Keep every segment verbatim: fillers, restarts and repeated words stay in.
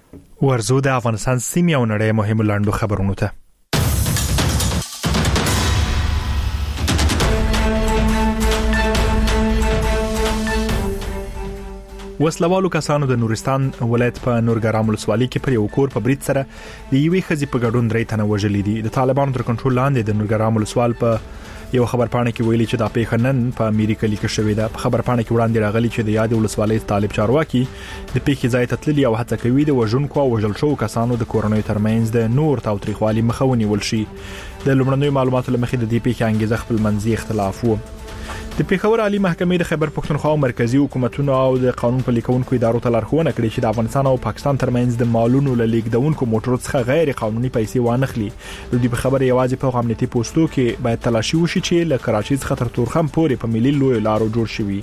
ورزو د افغانستان سیمې او نړۍ مهمو لاندو خبرونو ته. وسلوالو کسانو د نورستان ولایت په نورګرام ولسوالۍ کې پر یو کور په بریټ سره د یوې ښځې په ګډون درې تنه وژلي دي. د طالبانو تر کنټرول لاندې د نورګرام ولسوال په یو خبرپاڼه کې ویلي چې دا پیښه نن په امریکا لیکل شوې ده. په خبرپاڼه کې وړاندې راغلي چې د یاد ولسوالۍ طالب چارواکي د پیښې ځای ته تللي او هڅه کوي د وژونکو او وژل شوو کسانو د کورنۍ ترمنځ د نور تاوتریخوالي مخه ونیول شي. د لومړنیو معلوماتو لمخې د دې پیښې انګیزه خپل منځي اختلاف وو. د پیښور عالی محکمې د خیبر پښتونخوا مرکزی حکومتونو او د قانون پلي کوونکو ادارو ته لارښوونه کړې چې د افغانستان او پاکستان ترمنځ د مالونو له لیږدونکو موټرو څخه غیر قانوني پیسې وانخلي. د دې په خبره یوازې په امنیتي پوسټو کې باید تلاشي وشي چې له کراچۍ څخه تر تورخم پورې په ملي لوی لارو جوړ شوي.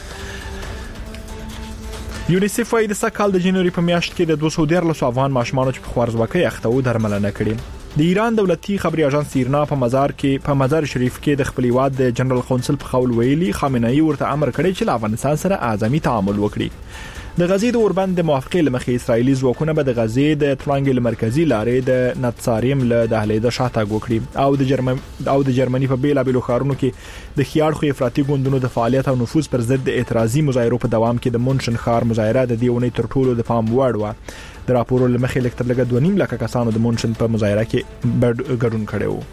یونیسف وايي د سکهال د جنوري په میاشت کې د دوه سوه دیرلس افغان ماشومانو چې په خوارزواکۍ اخته وو درملنه کړې. د ایران دولتي خبري اژانس ایرنا په مزار کې په مزار شریف کې د خپل هیواد د جنرال کونسل په قول ویلي خامنه ای ورته امر کړی چې له افغانستان سره اعظمي تعامل وکړي. د غزې د اوربند د موافقې لمخې اسرایلی ځواکونه به د غزې د ترانګل مرکزی لارې د نتساریم له دهلیزه شاته وکړي او د جرمني او د جرمني په بیلابیلو ښارونو کې د خيار خو افراطي ګوندونو د فعالیت او نفوذ پر ضد اعتراضي مظاهرو په دوام کې د مونشن ښار مظاهره د دیونی تر ټولو د پام وړ و. د راپورو لمخې لکتر لګه دوه نیم لک کسانو د مونشن په مظاهره کې ګډون کړي وو.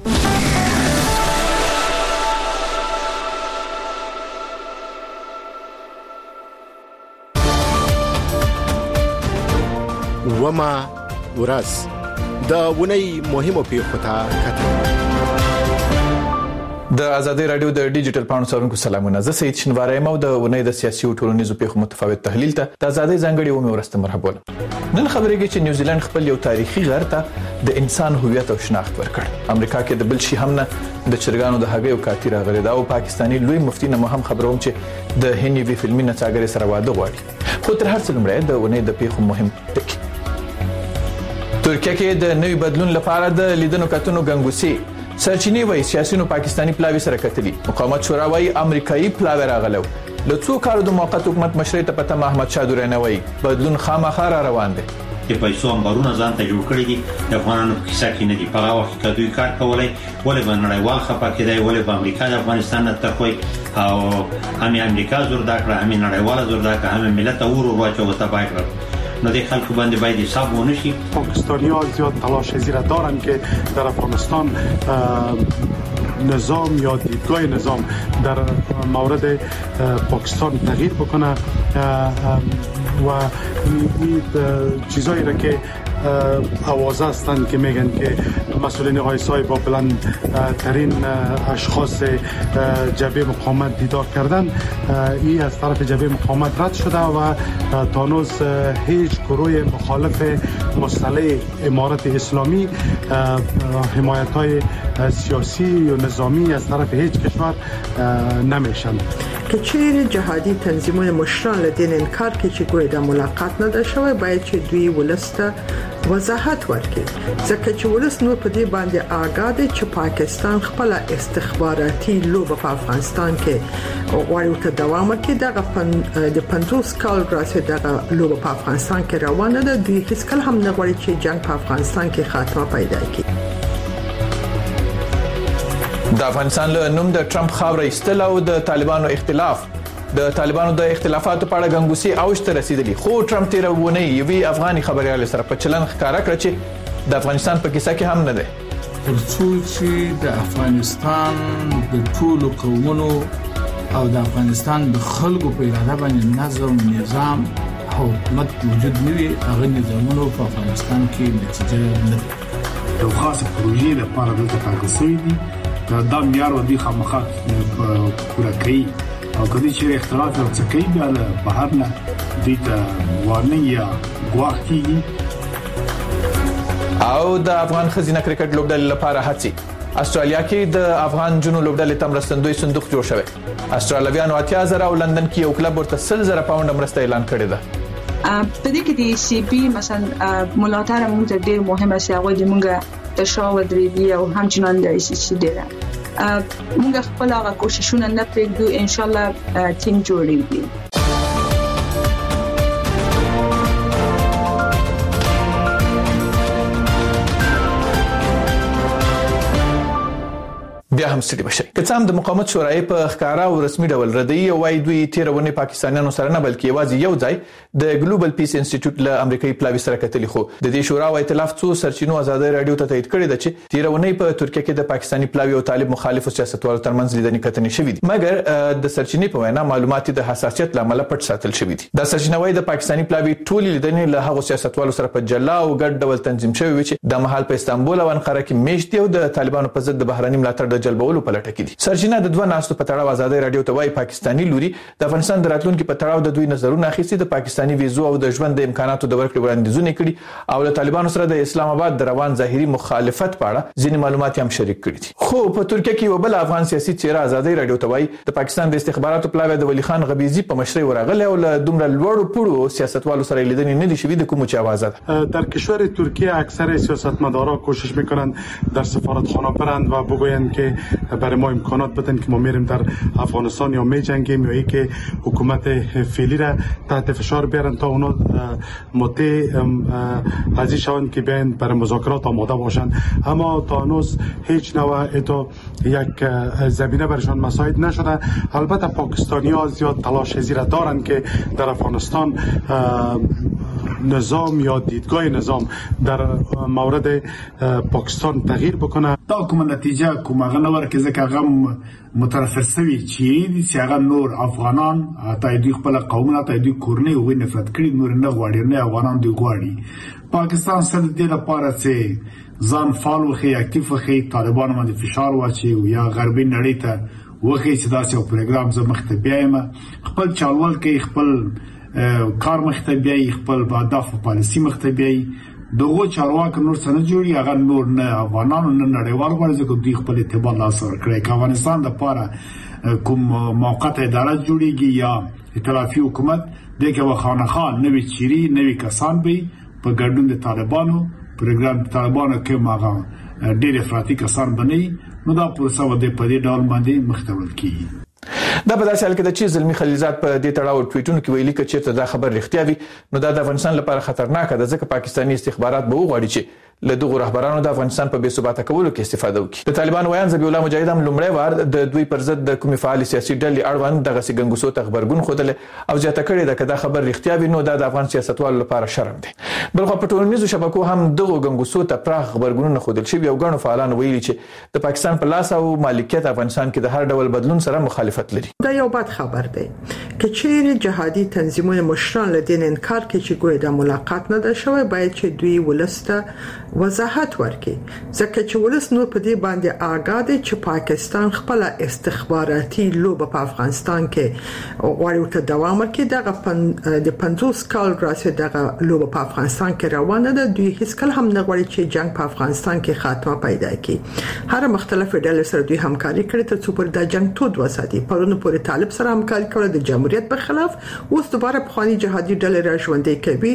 وما ورځ د ونی مهمو پیښو ته کتل. د ازادي رادیو د ډیجیټل پاڼو څارونکو سلامونه. زه سید شنواری مو د ونی د سیاسي او ټولنیزو پیښو متفاوت تحلیل ته د ازادي ځانګړي و مې ورسته مرحبا. نن خبرېږي چې نیوزیلند خپل یو تاریخي غر ته د انسان هویت او شناخت ورکړ. امریکا کې د بل شي هم نه د چرګانو د هګیو کاتی راغلي دا او پاکستاني لوی مفتي نه هم خبروم چې د هنی وی فلمي نڅاګرې سره واده غواړي. خو تر هر څه لومړی د ونی د پیښو مهم ټکی. ترکیه کې د نوي بدلون لپاره د لیدنو کتنو غنګوسي سرچینی وای سیاسيونو پاکستانی پلاوی سره کتلی. مقاومت شورا وای امریکایي پلاوی راغلو. له څو کارو د موقت حکومت مشرۍ ته پته احمد شاه درانه وای بدلون خامخا را روان دي. چې پیسو امبارونه ځان ته جوړ کړی دي د افغانانو په کیسه کې نه دي. په هغه وخت کې دوی کار کولای ولې به نړیوال خپه کېدای ولې به امریکا د افغانستان نه تخوي او هم امریکا زور دا کړه هم نړیوال زور دا کړه هم ملت اور اور واچو ته پای کړ. نه دی خلکو باندې باید حساب ونشي. پاکستانی‌ها زیاد تلاش زیرا دارن که در افغانستان نظام یا دیدگاه نظام در مورد پاکستان تغییر بکنه و این چیزایی را که آوازه هستند که میگن که مسئولین آیسای با بلند ترین اشخاص جبهه مقاومت دیدار کردن این از طرف جبهه مقاومت رد شده و تانوز هیچ گروه مخالف مسئله امارت اسلامی حمایت های سیاسی یا نظامی از طرف هیچ کشور نمیشن. که چیر جهادی تنظیمون مشران لدین انکار که چی گوی دا ملاقات نده شوی باید چی دوی ولست وضاحت ورکی. ځکه چې ولس نو په دې باندې آگاه دي چې پاکستان خپل استخباراتي لوبه په افغانستان کې غواړي ته دوام ورکړي. دغه د پنځوس کال راځي دغه لوبه په افغانستان کې روانه ده. دوی هیڅ کله هم نه غواړي چې جنگ په افغانستان کې خاتمه پیدا کړي. د افغانستان له نوم د ټرمپ خاور ایستل او د طالبانو اختلاف د طالبانو د اختلافاتو په اړه غنګوسي اوج ته رسیدلی. خو ټرمپ تیرونه یوي افغاني خبريال سره په چلن ښکارا کړ چې د افغانستان په کیسه کې هم نه ده. ترڅو چې د افغانستان د ټولو قومونو او د افغانستان د خلکو په اراده باندې نظم نظام او حکومت موجود نه وي هغه نظامونو په افغانستان کې نتیجه نه ده. یو خاصه پروژې لپاره دلته کار کوي دي دا معیار ودی خامخا پورا کوي او کله چې اختلاف او څه کوي بیا بهر نه دي ته وارننګ یا ګواښ کیږي. او د افغان خزینه کرکټ لوبډلې لپاره هڅې استرالیا کې د افغان جنو لوبډلې تم رسندوی صندوق جوړ شوی. استرالیانو اتیا زره او لندن کې یو کلب ورته سل زره پاونډ مرسته اعلان کړی ده. په دې کې د سی پی مثلا ملاتړ موږ ډېر مهمه سي هغه د موږ تشاور دی او همچنان د ای سی سی دی. موږ خپل هغه کوششونه نه پرېږدو ان شاء الله ټیم جوړیږي. بیا هم ستړي بشي. که څه هم د مقاومت شورای په ښکارا او رسمي ډول ردی وایي دوی تیرونه پاکستانیانو سره نه بلکې یوازې یو ځای د ګلوبل پیس انسټیټیوټ له امریکایي پلاوي سره کتلی، خو د دې شورا او ائتلاف څو سرچینو ازادي رادیو ته تایید کړی د چې تیرونه په ترکیه کې د پاکستاني پلاوي او طالب مخالفو سیاستوالو ترمنځ لیدنې کتنې شوې دي، مګر د سرچینې په وینا معلومات د حساسیت لامل پټ ساتل شوې دي. د سرچینه وايي د پاکستاني پلاوي ټول لیدنې له هغو سیاستوالو سره په جلا او ګډ ډول تنظیم شوی وي چې د مهال په استانبول او انقره کې میشت او د طالبانو په ضد د بهراني ملاتړ د جلبولو په لټه کې دي. سرچینه د دوه ناستو په تړاو ازادي رادیو ته وايي پاکستاني لوري د افغانستان د راتلونکو په تړاو د دوی نظرونه اخیستي، د پاکستاني ویزو او د ژوند د امکاناتو د ورکړې وړاندیزونه کړي او له طالبانو سره د اسلام آباد د روان ظاهري مخالفت په اړه ځینې معلومات هم شریک کړي دي. خو په ترکیه کې یو بل افغان سیاسي څیره ازادي رادیو ته وايي د پاکستان د استخباراتو پلاوی د ولی خان غبیزي په مشرۍ ورغله او له دومره لوړو پوړو سیاستوالو سره لیدنې نه دي شوې د کوم چې आवाज ده. در کشور ترکیه اکثر سیاستمدارا کوشش میکنند در سفارتخانه برند و بگویند که برای ما امکانات بدن که ما میریم در افغانستان یا میجنگیم یا اینکه حکومت فعلی را تحت فشار بیارن تا اونا مطیع حاضر شوند که بیاین برای مذاکرات آماده باشند، اما تا هنوز هیچ نوع ایتو یک زمینه برشان مساعد نشده. البته پاکستانی ها زیاد تلاش زیرا دارند که در افغانستان نظام یا دیدگاه نظام در مورد پاکستان تغییر بکنه. دا کومه نتیجه کومه غنور کې ځکه غم مترفر سوي چې دي چې هغه نور افغانان ته دوی خپل قومونه ته دوی کورنۍ او نفرت کړي، نور نه غواړي، نه افغانان دوی غواړي. پاکستان سره د دې لپاره چې ځان فعال وخی، اکټیو وخی، طالبان باندې فشار واچي او یا غربي نړۍ ته وخی چې دا یو پروګرام زه مخ ته بیایم، خپل چالوال کې خپل کار مخ ته بیاي، خپل اهداف او پالیسي مخ ته بیاي. دغه چارواکي نور څنګه جوړي هغه نور نه افغانانو نه نړیوال ورځ کو دوی خپل اعتبار لاس ور کړی. که افغانستان د لپاره کوم موقته اداره جوړیږي یا ائتلافي حکومت دغه وخانخان نوې چيري نوې کسان به په ګډون د طالبانو پروګرام طالبانو کې ماغه ډېر افراطي کسان بنئ، نو دا پروسه و د پدې ډول باندې مختبل کیږي. دا په داسې حال کې د چې زلمی خلیلزاد په دې تړاو ټویټونو کې ویلي چې دا خبر رښتیا وي نو دا د افغانستان لپاره خطرناک ده، ځکه پاکستاني استخبارات به وغواړي چې له دغه رهبرانو د افغانستان په بې ثباته کولو کې استفاده وکړي. د طالبان ویان ذبیح الله مجاهد هم لومړی وار د دوی پر ضد د کومې فعال سیاسي ډلې اړوند دغه سګنګوسو ته خبرګون خوده او زیاته کړې ده چې دا خبر رښتیا وي نو دا د افغان سیاستوالو لپاره شرم دی. بلخو په ټولنیزو شبکو هم دغه ګنګوسو ته پراخ خبرګونونه خوده شوی او غنو فعالان ویلي چې د پاکستان په لاس او مالکیت افغانستان کې د هر ډول بدلون سره مخالفت لري. دا یو بد خبر دی که چیرې جهادي تنظیمونه مشران له دین انکار کوي چې ګویا د ملاقات نه ده شوی، باید چې دوی ولسته وضاحت ورکړي، ځکه چې ولس نو په دې باندې آگاه دي چې پاکستان خپل استخباراتي لوبه په افغانستان کې غواړي ته دوام ورکړي. دغه د پنځوس کال راځي دغه لوبه په افغانستان کې روانه ده. دوی هیڅ کله هم نه غواړي چې جنگ په افغانستان کې خاتمه پیدا کړي. هر مختلف ډلې سره دوی همکاري کړې تر څو پر د جنگ تود وساتي. پرونه پورې طالب سره همکاري کړې د جمهوریت په خلاف، اوس دوباره په خاني جهادي ډلې را ژوندې کوي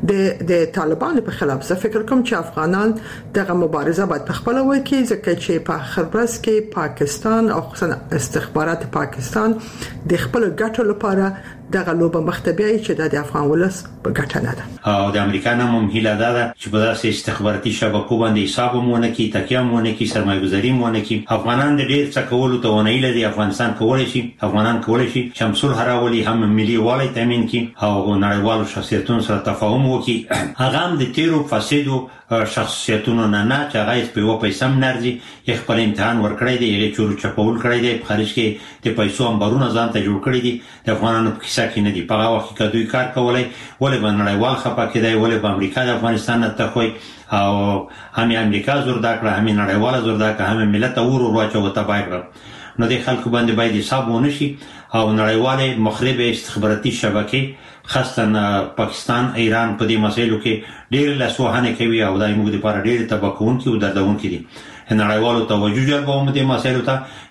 د د طالبانو په خلاف. زه فکر کوم چې افغانان دغه مبارزه باید په خپل وکړي، ځکه چې په آخر ورځ کې پاکستان او خصوصا استخبارات پاکستان د خپل ګټو لپاره دغه لوبه مختبیه چې د افغان ولس په ګټه نه ده. او د امریکا نوم هیله ده چې په داسې استخباراتي شبکو باندې حساب مونږ کې تکیه مونږ کې سرمایه‌گذاري مونږ کې افغانان د ډیر څه کولو ته ونه لري. افغانستان کولای شي افغانان کولای شي شمسول هراولي هم ملي والي تامین کړي او نړیوالو شخصیتونو سره تفاهم وکړي. هغه هم د تیرو فسادو شخصیتونو نه نه چې هغه په یو پیسې منرځي خپل امتحان ورکړی دی، یې چور چپول کړی دی، په خارج کې د پیسو امبارونه ځان ته جوړ کړی دي. د افغانانو په کیسه کې نه دي. په هغه وخت کې دوی کار کولای ولې به نړیوال خپه کېدای، ولې به امریکا د افغانستان نه تخوي او هم امریکا زور دا کړه، هم نړیوال زور دا کړه، هم ملت اور ورواچو تبای کړ. نو د خلکو باندې باید حساب ونشي او نړیوال مخرب استخباراتي شبکې خاصه پاکستان ایران په دې مسایلو کې ډېر لاسوهنه کوي او دای موږ لپاره ډېر تبکون کې او دردون کې دي. نړیوالو توجه جلبوم دې مسایلو ته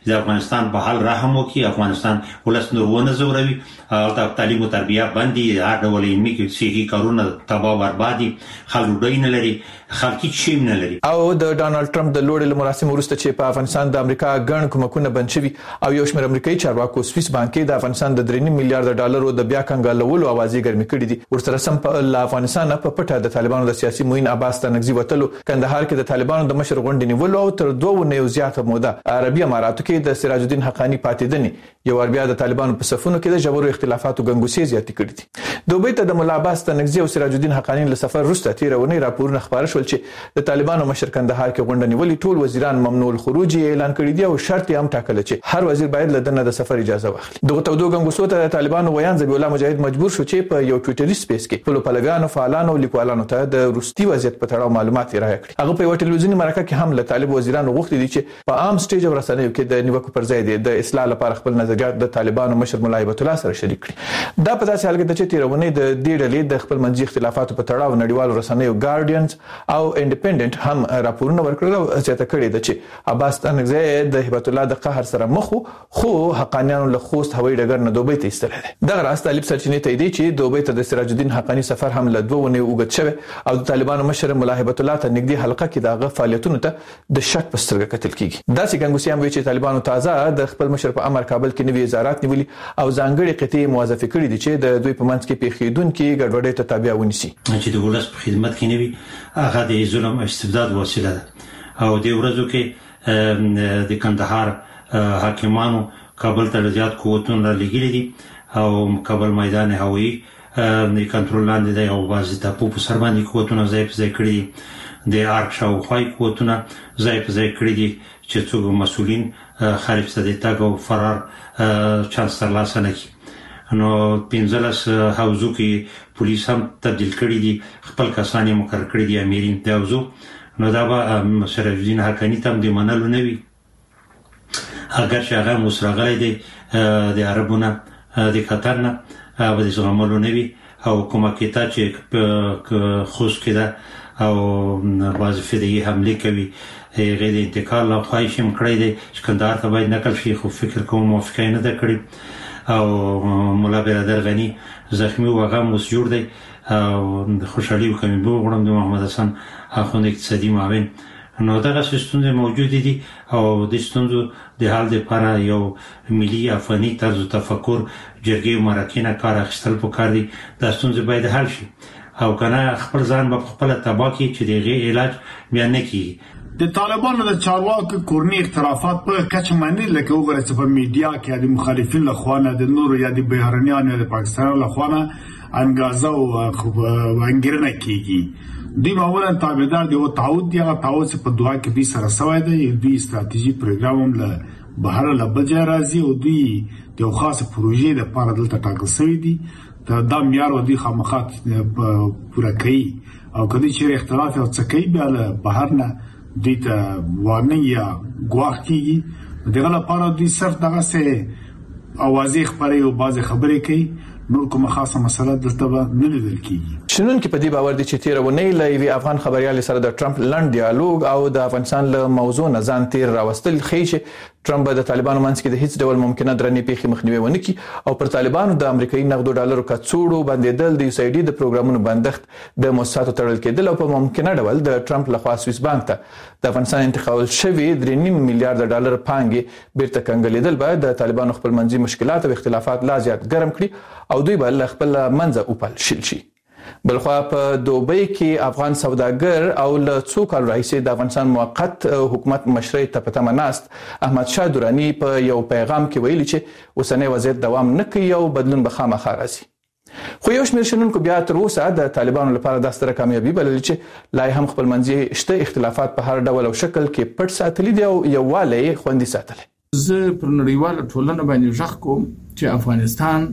د افغانستان په حال رحم وکړي، افغانستان ولس نور ونه زوروي او د تعلیم او تربیه باندې هر ډول علمي کې صحي کارونه تباہ بربادي، خلک ډوډۍ نه لري، خلک هیڅ نه لري. او د ډانلډ ټرمپ د لوړ مراسم وروسته چې په افغانستان د امریکا ګڼ کومکونه بند شوي او یو شمېر امریکایي چارواکو سویس بانک د افغانستان د درې میلیارډ ډالرو د بیا کنګالولو اوازې ګرمې کړې دي. ورسره سم په افغانستان په پټه د طالبانو د سیاسي موین عباس تنگزي وتلو، کندهار کې د طالبانو د مشر غونډې نیولو او تر دوه نه زیاته موده عربي اماراتو کې د سراج الدین حقانی پاتېدنې یو ور بیا د طالبانو په صفونو کې د جبرو اختلافاتو ګنګوسې زیاتې کړې دي. دوبۍ ته د مولا عباس تنگزي او سراج الدین حقانی له سفر وروسته تیرونی راپورونه خبر شول چې د طالبانو مشر کندهار کې غونډه نیولې، ټول وزیران ممنوع الخروج اعلان کړی دی او شرط یې هم ټاکل چې هر وزیر باید له دنه د سفر اجازه واخلي. دغه تودو ګنګوسو ته طالبانو ویان ذبیح الله مجاهد مجبور شو چې په یو ټویټري سپیس کې خپل پلویانو، فعالانو او لیکوالانو ته د روسي وضعیت په تړاو معلومات راغی کړي. هغه په یو ټلویزیوني مرکه کې هم له طالب وزیرانو غوښتي دي چې په عام سټیج او رسنیو کې د نیوکو پر ځای د اصلاح لپاره خپل نظریات د طالبانو مشر مولا هیبت الله سره شریک کړي. دا په داسې حال کې چې تیرونه د دې ډلې د خپل منځي اختلافاتو په تړاو نړیوالو رسنیو ګارډینز او انډیپندنت هم راپورونه ورکړل او ځکه کړي د چې عباس تنگزي د هیبت الله د قهر سره مخ خو حقانیانو له خوست هوایي ډګر نه دوبۍ ته ایستل دي. دا راست طالب سرچینې ته دی چې دوبۍ ته د سراج الدین حقانی سفر هم له دوه نه وګت شوی او د طالبانو مشر مولا هیبت الله ته نږدې حلقه کې دغه فعالیتونو ته د شک په سترګه کتل کیږي. دا چې ګنګوسي هم وی چې طالبانو تازه د خپل مشر په امر کابل کې نوي وزارت نیولي او ځانګړي قطعي موظفه کړي دي چې د دوی په منځ کې پیښیدونکو ګډوډۍ ته تابع ونیسي. چې د ولس په خدمت کې نوي هغه د ظلم او استبداد وسیله ده او د ورځو کې د کندهار حاکمانو کابل ته زیات قوتونه لګیلي دي او کابل میدان هوایی د کنټرول لاندې دی او بعضې ټاپو په سر باندې قوتونه ځای په ځای کړي دي، د ارګ شاوخوا قوتونه ځای په ځای کړي دي چې څوک مسؤلین خارج ته د تګ او فرار چانس ترلاسه نه کړي. نو پنځلس حوزو کې پولیس هم تبدیل کړي دي، خپل کسان یې مقرر کړي دي امیرین د حوزو. نو دا به سراج الدین حقانی ته هم د منلو نه وي، اگر چې هغه مسرغلی دی د عربونه د قطر نه به د زغملو نه وي او کومه کېتا چې خوست کې ده او بعضې فدایي حملې کوي هغې د انتقال له خواهش هم کړی دی چې کندهار ته باید نقل شي، خو فکر کوم موافقه یې نه ده کړې. او مولا برادر غني زخمی و هغه هم اوس جوړ دی او خوشحالي وکړم به وغواړم د محمد حسن اخوند اقتصادي معاون. نو دغه ستونزې موجود دي او د ستونزو د حل لپاره یو ملي افغاني طرز تفکر جرګې او مرکې نه کار اخیستل پکار دي. دا ستونزې باید حل شي او کنه خپل ځان په خپل تباہ کې چې دغه علاج بیا نه کیږي. د طالبانو د چارواکو کورني اختلافات په کچه باندې لکه وګورئ چې په میډیا کې د مخالفین له خوا نه د نورو یا د بهرنیانو د پاکستان له خوا نه انګازه او انګیرنه کیږي. دوی معمولا تابعدار دی او تعهد دی، هغه تعهد چې په دعا کې دوی سره سوی دی. دوی استراتیژي پروګرام هم له بهر له بجا راځي او دوی د خاصه پروژې لپاره دلته ټاکل شوی دي. دا معیار او دوی خامخا پوره کوي او کله چې اختلاف او څه کوي بیا له بهر نه دوی ته وارننګ یا ګواښ کیږي. دغه لپاره دوی صرف دغه څه اوازې خبرې او بعضې خبرې کوي، نور کومه خاصه مسله دلته به نه لیدل کیږي. شنن کې په دې باور دي چې تیرونه لوي افغان خبريال سره د ټرمپ لند ډیالوګ او د افغانستان له موضوع نه ځان تیر راوستل خېشه ټرمپ د طالبانو منځ کې د هیڅ ډول ممکنه درنې پیښې مخنیوي ونه کی او پر طالبانو د امریکایي نغدو ډالرو کڅوړو بندیدل د یو سایډي د پروګرامونو بندښت د مؤسساتو تړل کېدل او په ممکنه ډول د ټرمپ لخوا سویس بانک ته د افغانستان انتقال شوی درې نیم میلیارډ ډالر پانګې بیرته کنګلیدل به د طالبانو خپل منځي مشکلات او اختلافات لا زیات ګرم کړي او دوی به خپل منځه اوپل شل شي. بلخوا په دوبۍ کې افغان سوداګر او له څو کال راهیسې د افغانستان موقت حکومت مشرۍ ته په تمه ناست احمد شاه درانی په یو پیغام کې ویلي چې اوسنی وضعیت دوام نه کوي او بدلون به خامخا راځي. خو یو شمېر شنونکو بیا تر اوسه د طالبانو لپاره دا ستره کامیابي بللې چې لا هم خپل منځي شته اختلافات په هر ډول او شکل کې پټ ساتلي دي او یووالی خوندي ساتلی. زه پر نړیواله ټولنه باندې غږ کوم چې افغانستان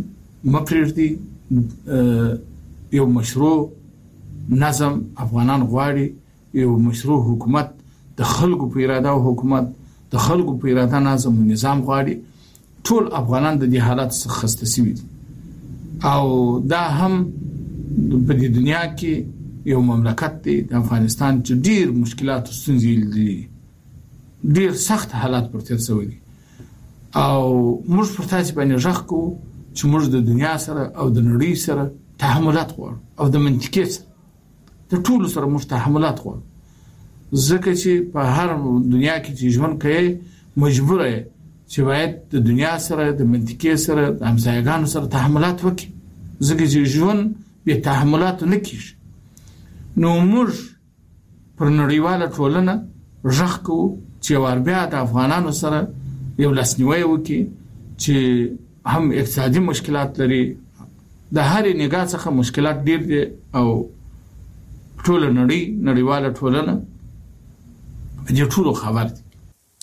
مپریږدي یو مشروع نظم افغانان غواړي، یو مشروع حکومت د خلکو په اراده او حکومت د خلکو په اراده نظم او نظام غواړي. ټول افغانان د دې حالات څخه خسته شوي دي او دا هم په دې دنیا کې یو مملکت دی د افغانستان چې ډیر مشکلات او ستونزې لري، ډیر سخت حالات پر تیر شوي دي او موږ پر تاسو باندې ځخ کو چې موږ د دنیا سره او د نړۍ سره تحملات غواړو او د منطقي سره د ټول سره موږ تحملات غواړو ځکه چې په هر دنیا کې چې ژوند کوي مجبور یې چې باید د دنیا سره د منطقي سره د همسایګانو سره تحملات وکړي ځکه چې ژوند به تحملات نه کیږي نو موږ پر نړیواله ټولنه ځخ کو چې وربیا د افغانانو سره یو لاسنیوي وکړي چې هم اقتصادي مشکلات لري د هرې نگاه څخه مشکلات ډیر دي او ټول نړۍ نړیواله ټولنه د ټولو خبر دي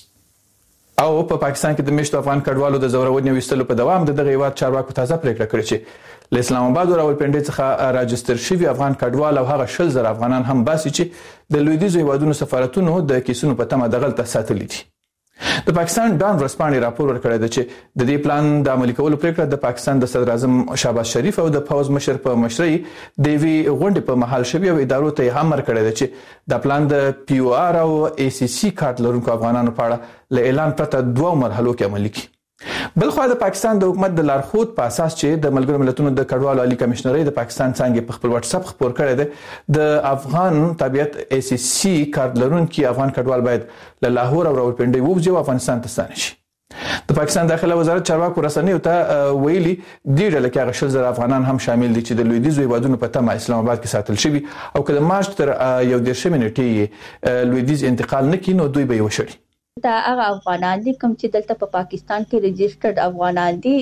او په پا پاکستان کې د مشت افغان کډوالو د زورونې وستلو په دوام د دغه هیواد چارواکو تازه پریکړه کړې چې له اسلام آباد او راولپنډي څخه راجستر شوی افغان کډوال او هغه شل زر افغانان هم باسي چې د لویدیځ هیوادونو سفارتونو د کیسونو په تمه دغلطه ساتلې دي د پاکستان ډان ورسپانې راپور ورکړی دی چې د دې پلان د عملي کولو پریکړه د پاکستان د صدر اعظم شهباز شریف او د پوز مشر په مشرۍ د وی غونډې په محل شوی او ادارو ته هم ورکړی دی چې د پلان د پی او آر او ای سی سی کارت لرونکو افغانانو په اړه له اعلان پرته دوه مرحلو کې عملي کی بلخو د پاکستان د حکومت د لارښود په اساس چې د ملګرو ملتونو د کډوالو عالی کمشنري د پاکستان څنګه په خپل واتس اپ خبر کړی دی د افغان طبيعت ای سی سی کارت لرونکي افغان کډوال باید له لاهور او راولپنډي ووځي او افغانستان ته ستانه شي د پاکستان داخله وزارت چارواکو رسنیو ته ویلي دی ډله کې هغه شل زر افغانان هم شامل دي چې د لویدیځ هیوادونو په تمه اسلام آباد کې ساتل شوی او کله مارچ تر یو دیرشمې نیټې لویدیځ انتقال نکینو دوی به وشړي دا هغه افغانان دي کوم چې دلته په پاکستان کې ريجسترډ افغانان دي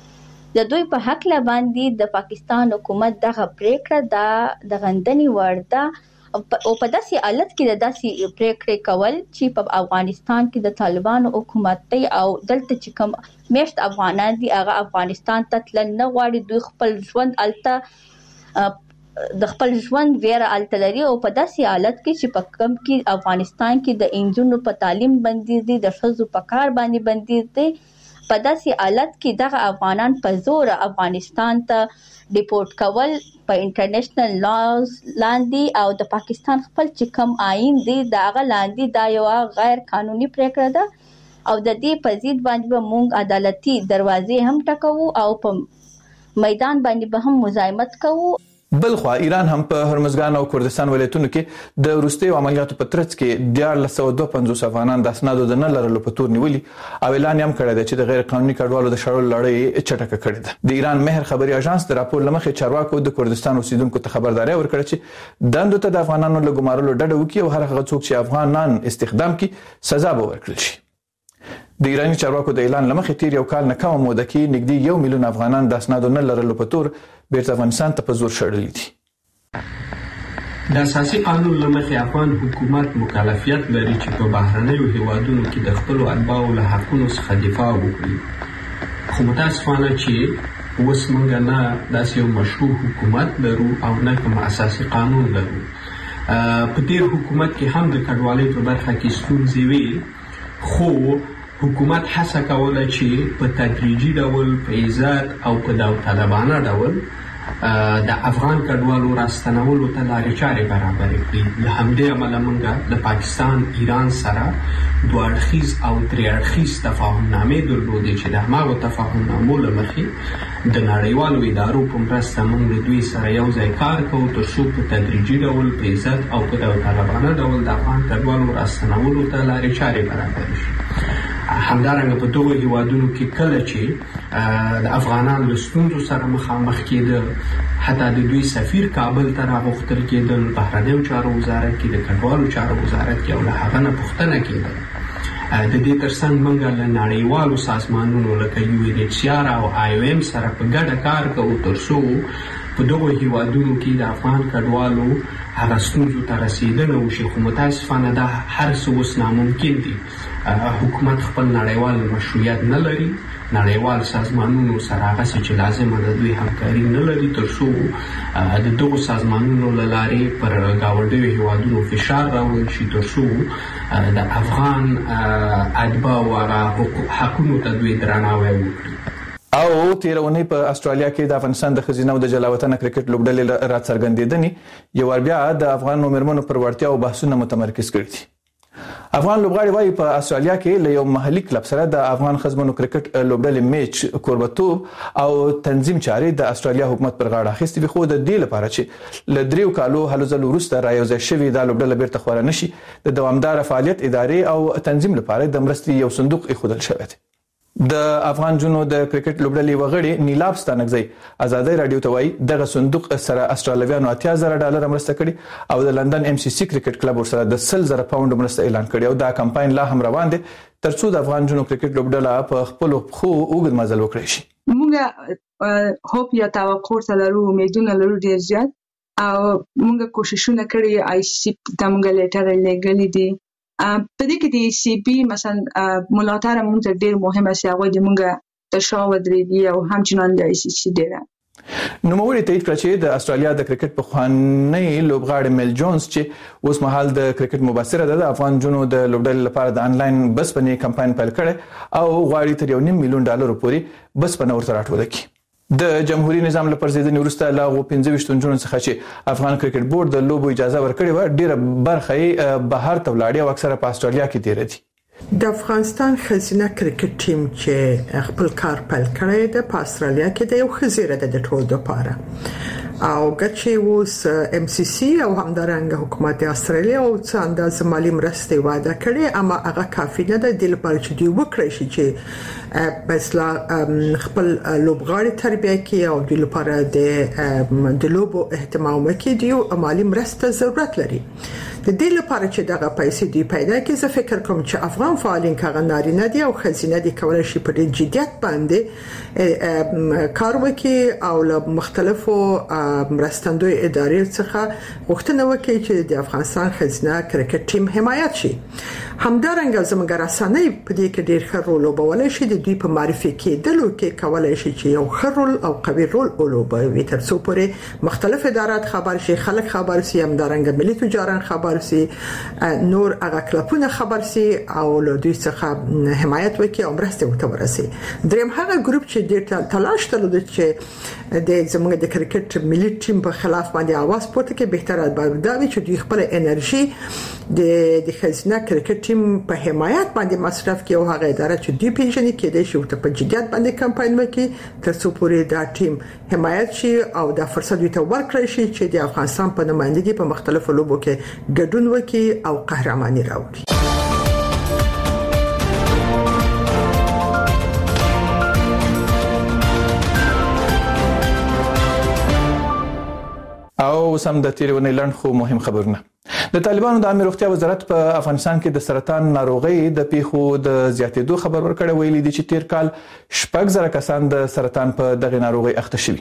د دوی په حق لا باندې د پاکستان حکومت دغه پریکړه دا د غندنی ورده او په داسې حالت کې د داسې پریکړې کول چې په افغانستان کې د طالبانو حکومت ته او دلته چې کوم میشت افغانان دي هغه افغانستان ته تل نه غواړي دوی خپل ژوند الته د خپل ژوند ویره التلري او په داسې حالت کې چې په کم کې افغانستان کې د انجونو په تعلیم بندیز دي د ښځو په کار باندې بندیز دي په داسې حالت کې دغه افغانان په زور افغانستان ته ډیپورټ کول په انټرنیشنل لاز لاندې او د پاکستان خپل چې کم آئین دی دغه لاندې دا یو غیر قانوني پریکړه ده او د دې په ضد باندې موږ عدالتي دروازې هم ټکوو او په میدان باندې به هم مزاحمت کوو بلخو ایران هم په هرمزګان او کردستان ولایتونو کې د وروستیو عملیاتو په ترڅ کې د یو سل دوه پنځوس افغانان د اسنادو د نه لرلو په تور نیولي او اعلان هم کړی دی چې د غیر قانوني کډوالو د شړلو لړۍ چټکه کړې ده د ایران مهر خبري اژانس د راپور لمخې چارواکو د کردستان اوسیدونکو ته خبرداري ورکړه چې دندو ته د افغانانو له ګمارلو ډډه وکړي او هر هغه څوک چې افغانان استخدام کړي سزا به ورکړل شي د ایرانی چارواکو د اعلان لمخې تیر یو کال نه کم موده کې نږدې یو میلیون افغانان د اسنادو نه لرلو په تور بیرته افغانستان ته په زور شړلي دي د اساسي قانون لمخې افغان حکومت مکلفیت لري چې په بهرنیو هیوادونو کې د خپل اتباعو له حقونو څخه دفاع وکړي خو متاسفانه چې اوس موږ نه داسې یو مشروع حکومت لرو او نه کوم اساسي قانون لرو په تیر حکومت کې هم د کډوالۍ په برخه کې ستونزې وي خو حکومت هڅه کوله چې په تدریجي ډول په عزت او په داوطلبانه ډول د افغان کډوالو راستنولو ته لارې چارې برابرې کړي له همدې امله موږ د پاکستان ایران سره دوه اړخیز او درې اړخیز تفاهمنامې درلودې چې د هماغو تفاهمنامو له مخې د نړیوالو ادارو په مرسته موږ د دوی سره یو ځای کار کوو تر څو په تدریجي ډول په عزت او په داوطلبانه ډول د افغان کډوالو راستنولو ته لارې چارې برابرې شي همدارنګه په دغو هیوادونو کې کله چې د افغانانو له ستونزو سره مخامخ کېدل حتی د دوی سفیر کابل ته راغوښتل کېدل بهرنیو چارو وزارت کې د کډوالو چارو وزارت کې او له هغه نه پوښتنه کېدل د دې ترڅنګ موږ له نړیوالو سازمانونو لکه یو این ایچ سی آر او آی او ایم سره په ګډه کار کوو تر څو په دغو هیوادونو کې د افغان کډوالو هغه ستونزو ته رسېدنه وشي خو متاسفانه دا هر څه اوس ناممکن دي حکومت خپل نړیوال مشروعیت نه لري نړیوال سازمانونو سره هغه چې لازمه ده دوی همکاري نه لري تر څو د دغو سازمانونو له لارې پر ګاونډیو هیوادونو فشار راوړل شي تر څو د افغان اتباعو هغه حقونو ته دوی درناوی وکړي او تیرونی په استرالیا کې د افغانستان د خزینه او د جلاوطن کرکټ لوبډلې را څرګندېدنې یو ور بیا د افغان نومرمنو پر ورتیا او بحثونه متمرکز کړي دي افغان لوبغاړي وايي په استرالیا کې له یو محلي کلب سره د افغان خزمونو کرکټ لوبډلې میچ کوربتوب او تنظیم چاري د استرالیا حکومت پر غاړه اخیستي خو د دې لپاره چې ل دریو کالو هلو ځلو وروسته رايوځای شوی د لوبډلې بیرته خور نشي د دوامدار فعالیت ادارې او تنظیم لپاره د مرستې یو صندوق ایښودل شوی دی. د افغان جنو د کرکټ لوبډلې وغړي نیلاب ستانګزی ازادي رادیو ته وایي دغه صندوق سره استرالیانو اتیا زره ډالر مرسته کړي او د لندن ام سی سی کرکټ کلب سره د سل زره پاوند مرسته اعلان کړي او دا کمپاین لا هم روان دي ترڅو د افغان جنو کرکټ لوبډله په خپل خو اوږد مزل وکړي شي. موږ هوپ یا توقع لرو، امیدونه لرو ډیر زیات او موږ کوششونه کړی آی سی ته موږ لیټر لګلې دي په دې کې د سی بي مثلا ملاتړ موږ ډیر مهمه سي هغه د موږ تشاور دی او همچنان د ای سی سی ډیر نو موري تایید کړ چې د استرالیا د کرکټ په خواني لوبغاړي مل جونز چې اوس مهال د کرکټ مبصره ده د افغان جنو د لوبډلې لپاره د انلاین بس پنې کمپاین پیل کړي او غواړي تر یو نیم میلیون ډالر پورې بس پنه ورته راټول کړي. د جمهوریت نظام لپاره زیاتنی ورسته لا غو پنځه ویشت جون څخه چې افغان کرکټ بورډ د لوبو اجازه ورکړې و ډیره برخه بهر ته ولاړی او اکثره په استرالیا کې تیر دي. د افغانستان خزینه کرکټ ټیم چې خپل کار پیل کړی د په استرالیا کې د یو خزیره د ټول لپاره او ګچې اوس ام سی سی او همدارنګه حکومت استرالیا او څه اندازه مالی مرسته وعده کړې اما هغه کافي نه ده د لپاره چې دوی وکړي شي چې بسلا خپل لوبغاړي تربیه کوي او د لپاره د د لوبو اهتمام کوي دی او مالی مرسته ضرورت لري. د دې لپاره چې دغه پیسې دی پیدا کړي زه فکر کوم چې افغان فعالین کاغه نارینه دي او خزینه دي کولای شي په دې جديت باندې کار وکړي او له مختلفو مرستندوی ادارې څخه غوښتنه وکړي چې د افغانستان خزینه کرکټ ټیم حمایت شي. همدارنګه زموږ رسنۍ په دې کې ډېر ښه رول وبولای شي د دوی په معرفي کېدلو کې کولای شي چې یو ښه رول او قوي رول ولوبوي ترڅو پورې مختلف ادارات خبر شي، خلک خبر شي، همدارنګه ملي تجاران خبر سي، نور هغه کلپونه خبر سي او له دوی څخه حمایت وکړي او مرسته وکړي ورسي. دریم هغه ګروپ چې ډېر تلاش تلود چې د زموږ د کرکټ ملي ټیم په خلاف باندې आवाज پورته کې بهتره دا وي چې دوی خپل انرژي د د خزینه کرکټ ټیم په حمایت باندې مصرف کوي او هغه اداره چې دوی پیژني کې د شو ته په جديت باندې کمپاین وکړي ترڅو پورې دا ټیم حمایت شي او دا فرصت دوی ته ورکړي شي چې د افغانستان په نمائندګي په مختلفو لوبو کې ګډون وکړي او قهرماني راوړي. او سم د تیرونی لاند خو مهم خبرونه. د طالبانو د عامه روغتیا وزارت په افغانستان کې د سرطان ناروغي د پیښو د زیاتېدو خبر ورکړی ویلي دي چې تیر کال شپږ زره کسان د سرطان په دغه ناروغي اخته شوي.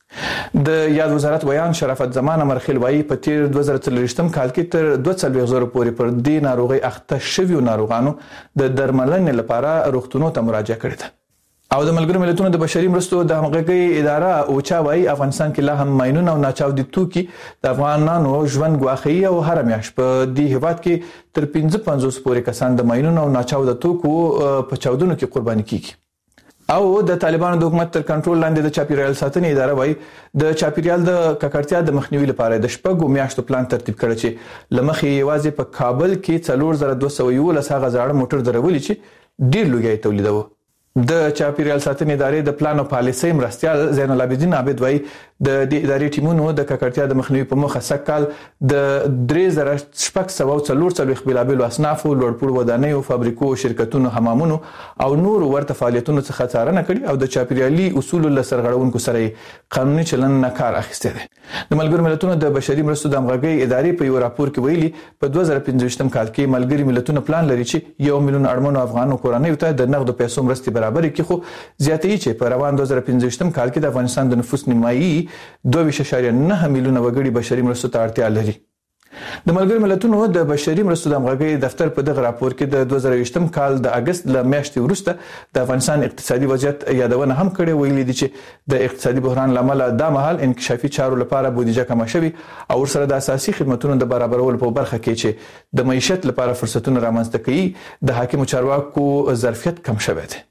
د یاد وزارت ویان شرافت زمان امرخیل وایي په تیر دوه زره څلوېښتم کال کې تر دوه څلوېښت زره پورې پر دې ناروغي اخته شوي ناروغانو د درملنې لپاره روغتونونو ته مراجعه کړې ده. او د ملګرو ملتونو د بشري مرستو د همغږي اداره اوچا وایي افغانستان کې لا هم ماينونه او ناچاودي توکي د افغانانو ژوند ګواخي او هر میاش په دې هیواد کې تر پنځه پنځوس پورې کسان د ماينونو او ناچاوده توکو په چاودنو کې قرباني کیږي. او د طالبانو د حکومت تر کنټرول لاندې د چاپیریال ساتنې اداره وایي د چاپیریال د ککړتیا د مخنیوي لپاره د شپږو میاشتو پلان ترتیب کړی چې لمخې یوازې په کابل کې څلور زره دوه سوه یولس هغه زاړه موټر درولي چې ډیر لوګي تولیدوي. د چاپیریال ساتنې ادارې د پلان او پالیسۍ مرستیال زین العابدین عابد وایي د دې ادارې ټیمونو د ککړتیا د مخنیوي په موخه سکهال د درې زره شپږ سوه څلور څلوېښت بېلابېلو اصنافو لوړپوړو ودانیو فابریکو شرکتونو حمامونو او نورو ورته فعالیتونو څخه څارنه کړې او د چاپیریالي اصولو له سرغړونکو سره قانوني چلند نه کار اخیستی دی. د ملګرو ملتونو د بشري مرستو د همغږۍ ادارې په یو راپور کې ویلي په دوه زره پنځه کال کې ملګري ملتونه پلان لري چې یو میلیون اړمنو افغانو کورنیو ته د نغدو پیسو مرستې برابر کړي خو زیاتې چې په روان دوه زره پنځه کال کې د افغانستان د نفوس نیمایي دوه ویشت اعشاریه نه میلیونه وګړي بشري مرستو ته اړتیا لري. د ملګرو ملتونو د بشري مرستو د همغږۍ دفتر په دغه راپور کې د دوه زره ویشتم کال د اگست ل میاشتې وروسته د افغانستان اقتصادي وضعیت یادونه هم کړې ویلي دي چې د اقتصادي بحران لامل د مهال انکشافي چارو لپاره بودیجه کمه شوې او ورسره د اساسي خدماتو د برابرولو په برخه کې چې د معیشت لپاره فرصتونه رامنځته کوي د حاکمو چارواکو ظرفیت کم شوی دی.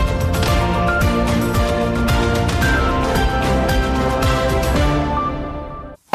او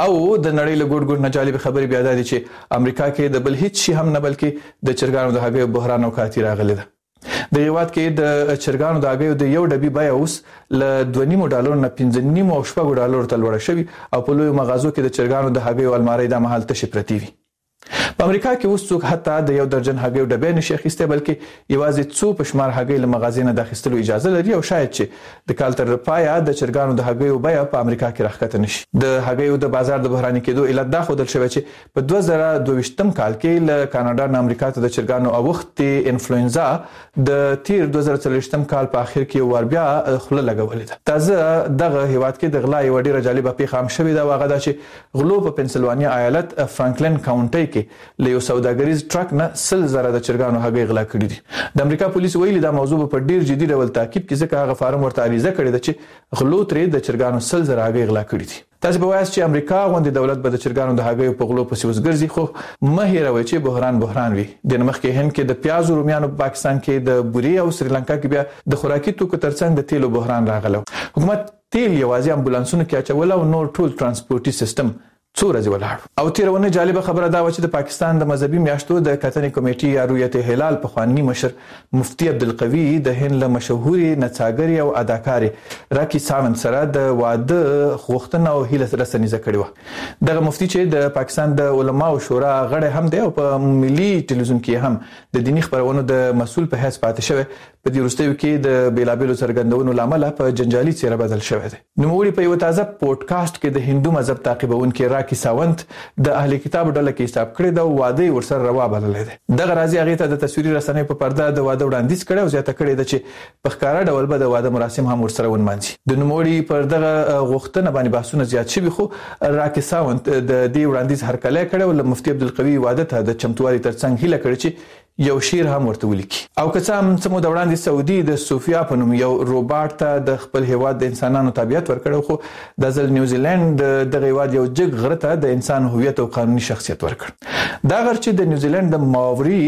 او د نړۍ له ګوټ ګوټ نه جالب خبرې بیا ده چې امریکا کې د بل هیڅ شي هم نه بلکې د چرګانو د هګیو بحران او کاتی راغلی ده. د هیواد کې د چرګانو د هګیو د یو ډبي بیه اوس له دوه نیم ډالر نه پنځه نیم او شپږ ډالر ته لوړه شوې او په لوی مغازو کې د چرګانو د هګیو الماری د مهال تشې پرتی وي. په امریکا کې اوس څوک حتی د یو درجن هګیو ډبې نشي اخیسته بلکې یوازې څو پښمار هګۍ له مغازې نه د اخیستلو اجازه لري او شاید چې د کال تر پایه د چرګانو د هګیو بیه په امریکا کې راښکته نشي. د هګیو د بازار د بحراني کېدو علت دا ښودل شوی چې په دوه زره دوه ویشتم کال کې له کاناډا نه امریکا ته د چرګانو اوختې انفلوئنزا د تیر دوه زره څلوېښتم کال په اخر کې ور بیا خوله لګولې ده. تازه دغه هیواد کې د غلا یو ډیره جالبه پیښه هم شوې ده، واغه دا چې غلو په پنسلوانیا ایالت فرانکلین کاونټي کې له یو سوداګریز ټرک نه سل زره د چرګانو هګۍ غلا کړې دي. د امریکا پولیس ویلي دا موضوع په ډیر جدي ډول تعقیب کې ځکه هغه فارم ورته عریضه کړې ده چې غلو ترې د چرګانو سل زره هګۍ غلا کړې دي. تاسو به وایئ چې امریکا غوندې دولت به د چرګانو د هګیو په غلو پسې وسګرځي، خو مه هیروئ چې بحران بحران وي. د مخکې هند کې د پیازو رومیانو په پاکستان کې د بوري او سریلانکا کې بیا د خوراکي توکو ترڅنګ د تیلو بحران راغلو. حکومت تیل یوازې امبولانسونو کې اچول او نور ټول ترانسپورتي سیستم څو ورځې ولاړ. او تیرونه جالبه خبره دا و چې د پاکستان د مذهبي میاشتو د کتنې کمیټې یا رویت هلال په خواني مشر مفتی عبدالقوی د هند له مشهوري نڅاګرې او اداکارې راکی ساونت سره د واده غوښتنه او هیله رسنیزه کړې و. دغه مفتی چې د پاکستان د علماو شورا غړی هم دی او په ملي ټلویزیون کې هم د دینی خبرونو د مسؤل په حیث پاتې شوی، په دې وروستیو کې د بیلابیلو څرګندونو لامل په جنجالي څیره بدل شوی دی. نوموړي په یو تازه پودکاسټ کې د هندو مذهب تعقیبونکي راکی ساونت د اهل کتاب ډله کې حساب کړی دا واده ورسره روا بللې ده. دغه راځي هغه ته د تصویري رسنۍ په پرده د واده وړاندیز کړي او زیاته کړي ده چې په ښکارا ډول به د واده مراسم هم ورسره ونمانځي. د نوموړي پر دغه غوښتنه باندې بحثونه زیات شوي، خو راکی ساونت د دې وړاندیز هرکلی کړی او مفتی عبدالقوی واده ته د چمتووالي ترڅنګ هیله کړې چې یو شعر هم ورته ولیکي. او که څه هم څه موده وړاندې سعودي د صوفیا په نوم یو روباټ ته د خپل هیواد د انسانانو تابعیت ورکړ، خو د ځل نیوزیلند دغه هیواد یو جګ غره ته د انسان هویت او قانوني شخصیت ورکړ. دا غر چې د نیوزیلند د ماوري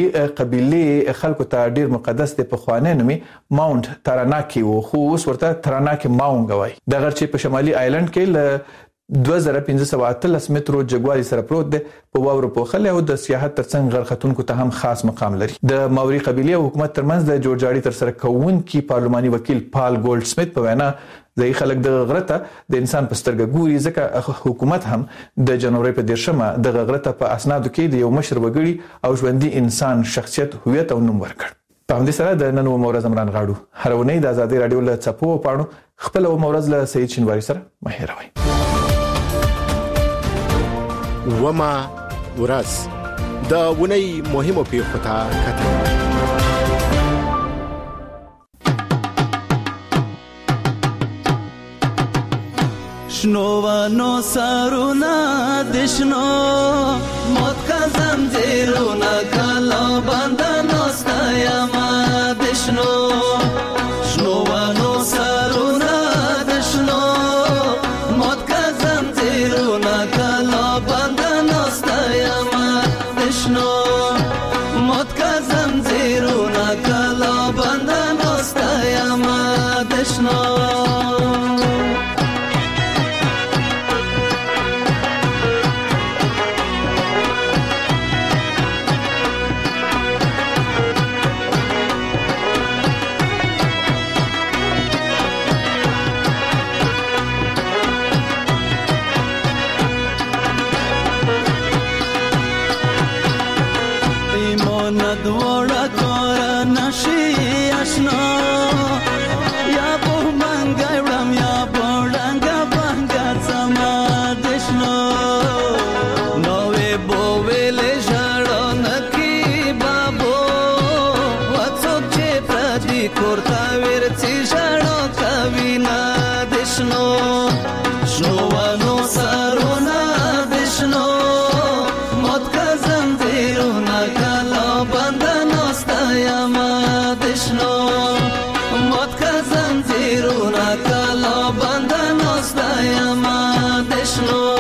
قبيله خلکو ته ډیر مقدس دی، په خوانه نومي ماونټ تاراناکي وو، خو اوس ورته تاراناکي ماونګ وایي. دا غر چې په شمالي آیلند کې له دوه زره پنځه سوه اتلس مترو جګوالي سره پروت دی، په واورو پوښلې او د سیاحت ترڅنګ غرختونکو ته هم خاص مقام لري. د ماوري قبيله او حکومت ترمنځ د جوړجاړي تر سره کوونکی پارلماني وکیل پال ګولډ سمیت په وینا ځای خلک د غرته د انسان په سترګه ګوري، ځکه حکومت هم د جنوري په دیرشمه د غرته په اسنادو کې د یو مشر وګړي او ژوندۍ انسان شخصیت هویت او نوم ورکړ. په همدې سره د نن و مورز عمران غاړو هر ونې د ازادي رادیو له چپو پاڼو خپل و مورز له سید شینواری سره مهیروي. وما ورځ د ونی مهمو پیښو ته کتل. شنو ونو سرونه د شنو موت کا زنجیرونه کلا بندنو ستایما د شنو شنو ونو سرونه د شنو موت کا زنجیرونه کلا بندنو ستایما د شنو موت کا زنجیرونه کلا بندنو ستایما د شنو Krishna